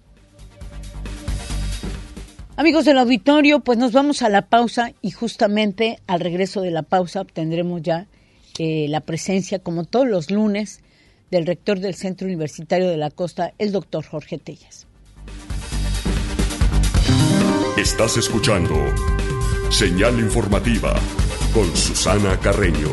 Amigos del auditorio, pues nos vamos a la pausa y justamente al regreso de la pausa obtendremos ya la presencia, como todos los lunes, del rector del Centro Universitario de la Costa, el doctor Jorge Telles. Estás escuchando Señal Informativa con Susana Carreño.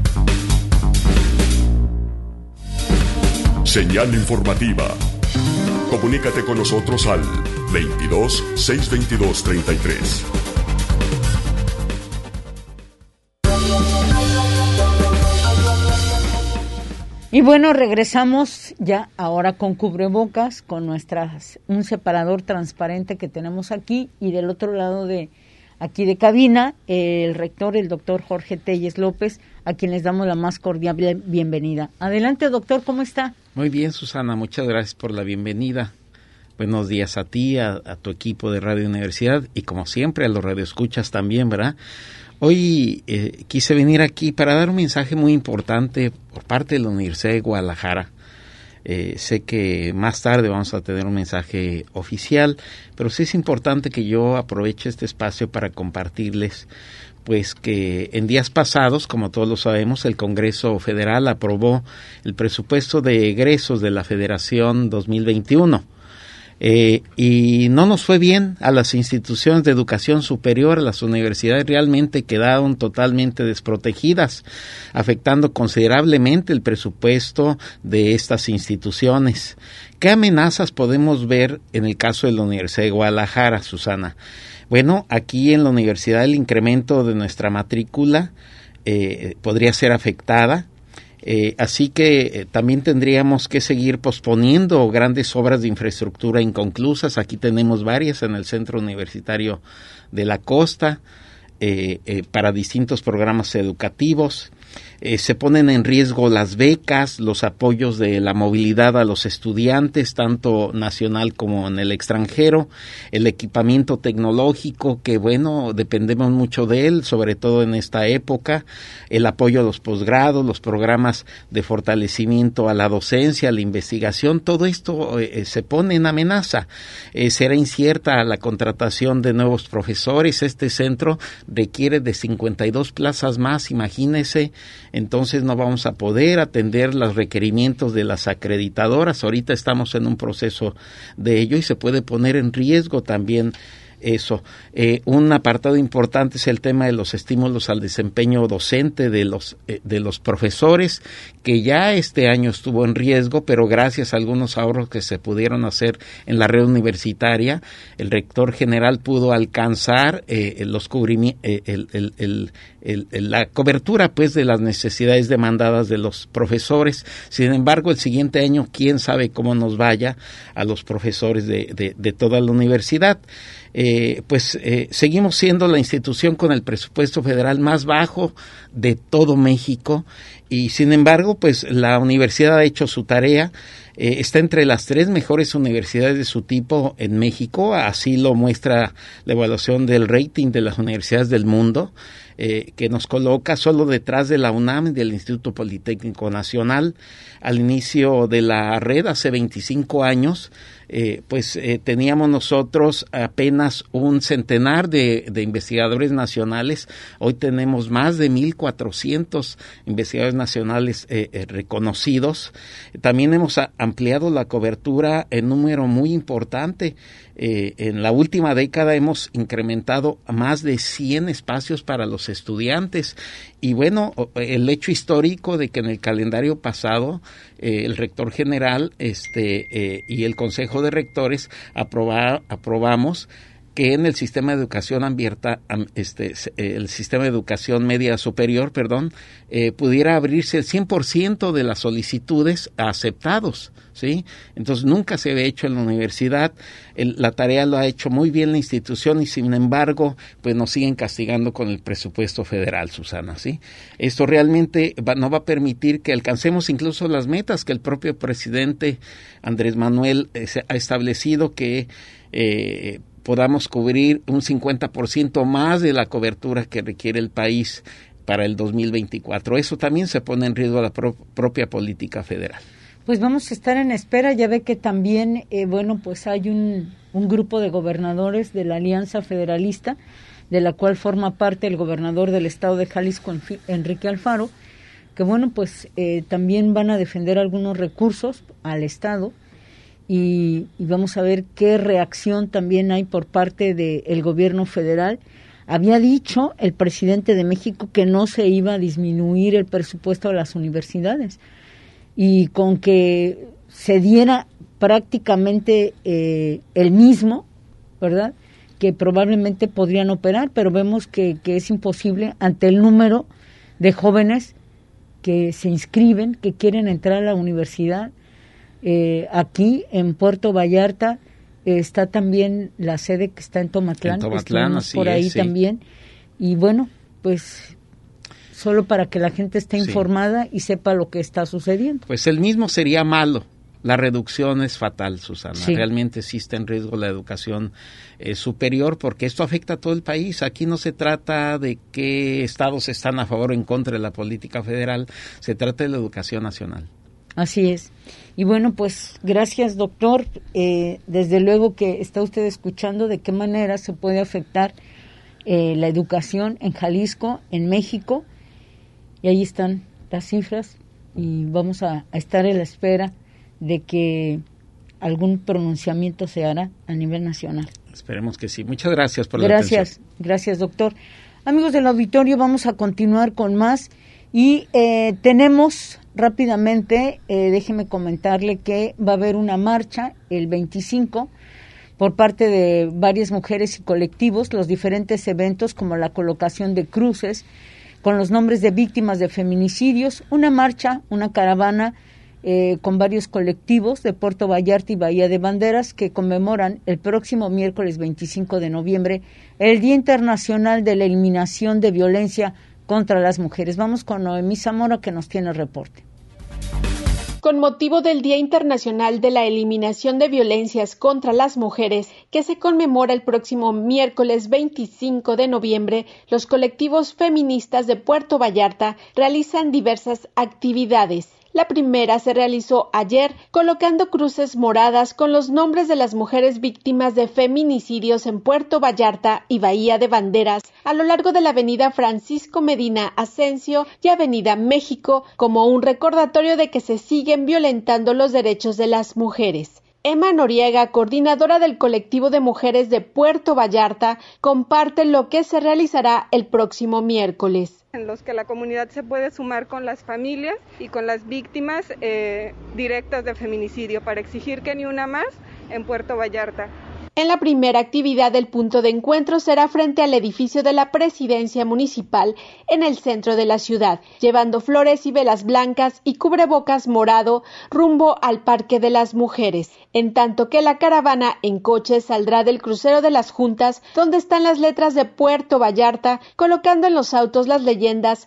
Señal Informativa. Comunícate con nosotros al 22 622 33. Y bueno, regresamos ya ahora con cubrebocas, con un separador transparente que tenemos aquí, y del otro lado de aquí de cabina, el rector, el doctor Jorge Telles López, a quien les damos la más cordial bienvenida. Adelante, doctor, ¿cómo está? Muy bien, Susana, muchas gracias por la bienvenida. Buenos días a ti, a tu equipo de Radio Universidad y como siempre a los radioescuchas también, ¿verdad? Hoy quise venir aquí para dar un mensaje muy importante por parte de la Universidad de Guadalajara. Sé que más tarde vamos a tener un mensaje oficial, pero sí es importante que yo aproveche este espacio para compartirles pues que en días pasados, como todos lo sabemos, el Congreso Federal aprobó el presupuesto de egresos de la Federación 2021. y no nos fue bien a las instituciones de educación superior. Las universidades realmente quedaron totalmente desprotegidas, afectando considerablemente el presupuesto de estas instituciones. ¿Qué amenazas podemos ver en el caso de la Universidad de Guadalajara, Susana? Bueno, aquí en la universidad el incremento de nuestra matrícula podría ser afectada. Así que también tendríamos que seguir posponiendo grandes obras de infraestructura inconclusas. Aquí tenemos varias en el Centro Universitario de la Costa para distintos programas educativos. Se ponen en riesgo las becas, los apoyos de la movilidad a los estudiantes, tanto nacional como en el extranjero, el equipamiento tecnológico, que bueno, dependemos mucho de él, sobre todo en esta época, el apoyo a los posgrados, los programas de fortalecimiento a la docencia, a la investigación, todo esto se pone en amenaza. Será incierta la contratación de nuevos profesores. Este centro requiere de 52 plazas más, imagínese. Entonces no vamos a poder atender los requerimientos de las acreditadoras. Ahorita estamos en un proceso de ello y se puede poner en riesgo también eso. Un apartado importante es el tema de los estímulos al desempeño docente de los profesores, que ya este año estuvo en riesgo, pero gracias a algunos ahorros que se pudieron hacer en la red universitaria, el rector general pudo alcanzar la cobertura pues de las necesidades demandadas de los profesores. Sin embargo, el siguiente año quién sabe cómo nos vaya a los profesores de toda la universidad. Seguimos siendo la institución con el presupuesto federal más bajo de todo México, y sin embargo pues la universidad ha hecho su tarea. Está entre las 3 mejores universidades de su tipo en México, así lo muestra la evaluación del rating de las universidades del mundo, que nos coloca solo detrás de la UNAM y del Instituto Politécnico Nacional. Al inicio de la red, hace 25 años, teníamos nosotros apenas un centenar de investigadores nacionales. Hoy tenemos más de 1,400 investigadores nacionales reconocidos. También hemos ampliado la cobertura en número muy importante. En la última década hemos incrementado a más de 100 espacios para los estudiantes. Y bueno, el hecho histórico de que en el calendario pasado el rector general y el Consejo de Rectores aprobamos que en el sistema de educación abierta, el sistema de educación media superior, pudiera abrirse el 100% de las solicitudes a aceptados, ¿sí? Entonces nunca se había hecho en la universidad. La tarea lo ha hecho muy bien la institución y sin embargo, pues nos siguen castigando con el presupuesto federal, Susana, ¿sí? Esto realmente no va a permitir que alcancemos incluso las metas que el propio presidente Andrés Manuel ha establecido, que podamos cubrir un 50% más de la cobertura que requiere el país para el 2024. Eso también se pone en riesgo a la propia política federal. Pues vamos a estar en espera. Ya ve que también, pues hay un grupo de gobernadores de la Alianza Federalista, de la cual forma parte el gobernador del estado de Jalisco, Enrique Alfaro, que también van a defender algunos recursos al estado. Y vamos a ver qué reacción también hay por parte del gobierno federal. Había dicho el presidente de México que no se iba a disminuir el presupuesto de las universidades, y con que se diera prácticamente el mismo, ¿verdad?, que probablemente podrían operar, pero vemos que es imposible ante el número de jóvenes que se inscriben, que quieren entrar a la universidad. Aquí en Puerto Vallarta está también la sede que está en Tomatlán, por ahí también, y bueno, pues solo para que la gente esté informada y sepa lo que está sucediendo. Pues el mismo sería malo. La reducción es fatal, Susana. Sí. Realmente sí está en riesgo la educación superior, porque esto afecta a todo el país. Aquí no se trata de qué estados están a favor o en contra de la política federal, se trata de la educación nacional. Así es. Y bueno, pues gracias, doctor. Desde luego que está usted escuchando de qué manera se puede afectar la educación en Jalisco, en México, y ahí están las cifras, y vamos a estar en la espera de que algún pronunciamiento se hará a nivel nacional. Esperemos que sí. Muchas gracias por la atención. Gracias, doctor. Amigos del auditorio, vamos a continuar con más y tenemos rápidamente, déjeme comentarle que va a haber una marcha el 25 por parte de varias mujeres y colectivos, los diferentes eventos como la colocación de cruces con los nombres de víctimas de feminicidios, una marcha, una caravana con varios colectivos de Puerto Vallarta y Bahía de Banderas que conmemoran el próximo miércoles 25 de noviembre el Día Internacional de la Eliminación de Violencia contra las Mujeres. Vamos con Noemí Zamora que nos tiene el reporte. Con motivo del Día Internacional de la Eliminación de Violencias contra las Mujeres, que se conmemora el próximo miércoles 25 de noviembre, los colectivos feministas de Puerto Vallarta realizan diversas actividades. La primera se realizó ayer colocando cruces moradas con los nombres de las mujeres víctimas de feminicidios en Puerto Vallarta y Bahía de Banderas a lo largo de la avenida Francisco Medina Asensio y avenida México como un recordatorio de que se siguen violentando los derechos de las mujeres. Emma Noriega, coordinadora del colectivo de mujeres de Puerto Vallarta, comparte lo que se realizará el próximo miércoles. En los que la comunidad se puede sumar con las familias y con las víctimas directas de feminicidio para exigir que ni una más en Puerto Vallarta. En la primera actividad, el punto de encuentro será frente al edificio de la Presidencia Municipal en el centro de la ciudad, llevando flores y velas blancas y cubrebocas morado rumbo al Parque de las Mujeres, en tanto que la caravana en coche saldrá del crucero de las Juntas, donde están las letras de Puerto Vallarta, colocando en los autos las leyendas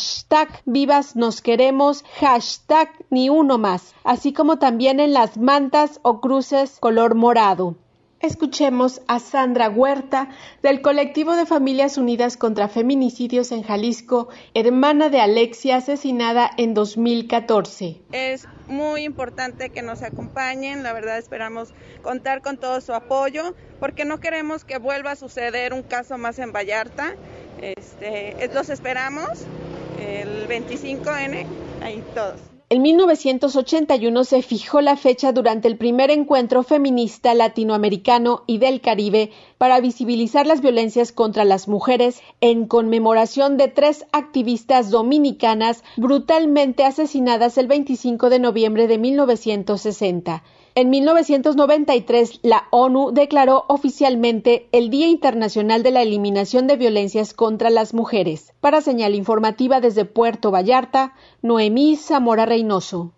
#Vivas nos queremos, #Ni uno más, así como también en las mantas o cruces color morado. Escuchemos a Sandra Huerta, del colectivo de Familias Unidas contra Feminicidios en Jalisco, hermana de Alexia, asesinada en 2014. Es muy importante que nos acompañen, la verdad esperamos contar con todo su apoyo, porque no queremos que vuelva a suceder un caso más en Vallarta. Los esperamos el 25N, ahí todos. En 1981 se fijó la fecha durante el primer encuentro feminista latinoamericano y del Caribe para visibilizar las violencias contra las mujeres en conmemoración de 3 activistas dominicanas brutalmente asesinadas el 25 de noviembre de 1960. En 1993, la ONU declaró oficialmente el Día Internacional de la Eliminación de Violencias contra las Mujeres. Para Señal Informativa desde Puerto Vallarta, Noemí Zamora Reynoso.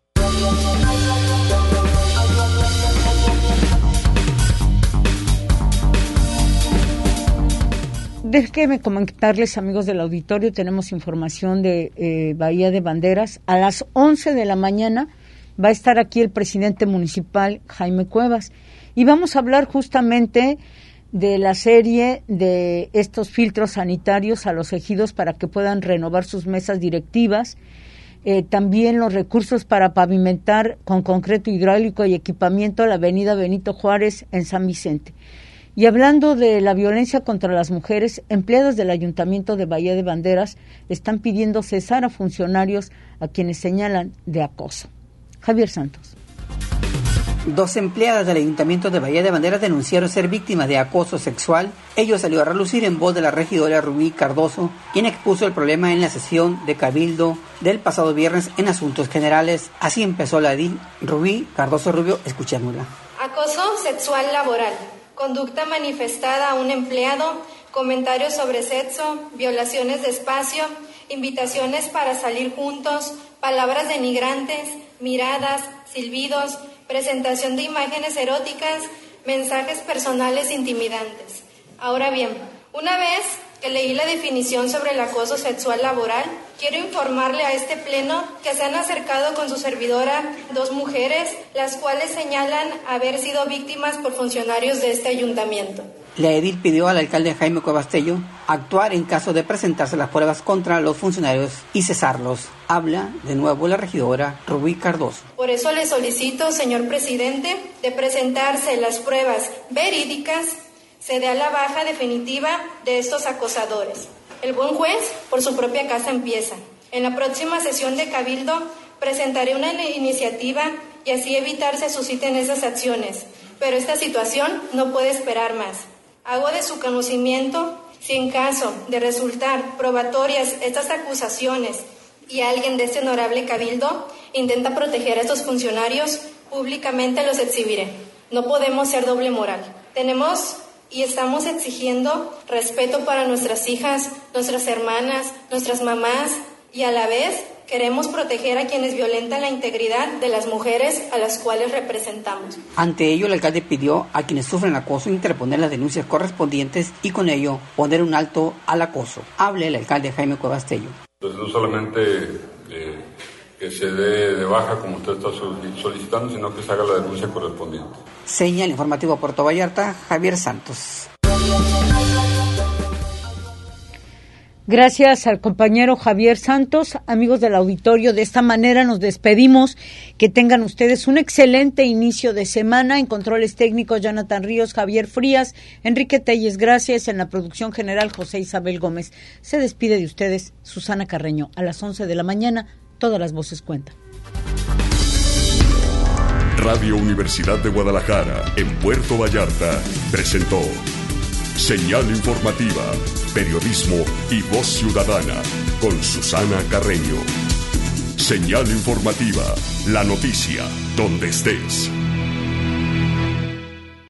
Déjenme comentarles, amigos del auditorio, tenemos información de Bahía de Banderas. A las 11 de la mañana va a estar aquí el presidente municipal, Jaime Cuevas, y vamos a hablar justamente de la serie de estos filtros sanitarios a los ejidos para que puedan renovar sus mesas directivas, también los recursos para pavimentar con concreto hidráulico y equipamiento la avenida Benito Juárez en San Vicente. Y hablando de la violencia contra las mujeres, empleados del Ayuntamiento de Bahía de Banderas están pidiendo cesar a funcionarios a quienes señalan de acoso. Javier Santos. 2 empleadas del Ayuntamiento de Bahía de Banderas denunciaron ser víctimas de acoso sexual. Ello salió a relucir en voz de la regidora Rubí Cardoso, quien expuso el problema en la sesión de Cabildo del pasado viernes en Asuntos Generales. Así empezó la edil Rubí Cardoso Rubio. Escuchémosla. Acoso sexual laboral, conducta manifestada a un empleado, comentarios sobre sexo, violaciones de espacio, invitaciones para salir juntos, palabras denigrantes, miradas, silbidos, presentación de imágenes eróticas, mensajes personales intimidantes. Ahora bien, una vez que leí la definición sobre el acoso sexual laboral, quiero informarle a este pleno que se han acercado con su servidora 2 mujeres, las cuales señalan haber sido víctimas por funcionarios de este ayuntamiento. La edil pidió al alcalde Jaime Cuevastello actuar en caso de presentarse las pruebas contra los funcionarios y cesarlos. Habla de nuevo la regidora Rubí Cardoso. Por eso le solicito, señor presidente, de presentarse las pruebas verídicas, se dé a la baja definitiva de estos acosadores. El buen juez por su propia casa empieza. En la próxima sesión de Cabildo presentaré una iniciativa y así evitar se susciten esas acciones. Pero esta situación no puede esperar más. Hago de su conocimiento, si en caso de resultar probatorias estas acusaciones y alguien de este honorable cabildo intenta proteger a estos funcionarios, públicamente los exhibiré. No podemos ser doble moral. Tenemos y estamos exigiendo respeto para nuestras hijas, nuestras hermanas, nuestras mamás, y a la vez queremos proteger a quienes violentan la integridad de las mujeres a las cuales representamos. Ante ello, el alcalde pidió a quienes sufren acoso interponer las denuncias correspondientes y con ello poner un alto al acoso. Hable el alcalde Jaime Cuevas Tello. Entonces, no solamente que se dé de baja como usted está solicitando, sino que se haga la denuncia correspondiente. Señal Informativo Puerto Vallarta, Javier Santos. Gracias al compañero Javier Santos. Amigos del auditorio, de esta manera nos despedimos. Que tengan ustedes un excelente inicio de semana. En controles técnicos, Jonathan Ríos, Javier Frías, Enrique Telles, gracias. En la producción general, José Isabel Gómez. Se despide de ustedes Susana Carreño. A las 11 de la mañana, todas las voces cuentan. Radio Universidad de Guadalajara, en Puerto Vallarta, presentó Señal Informativa, Periodismo y Voz Ciudadana, con Susana Carreño. Señal Informativa, la noticia, donde estés.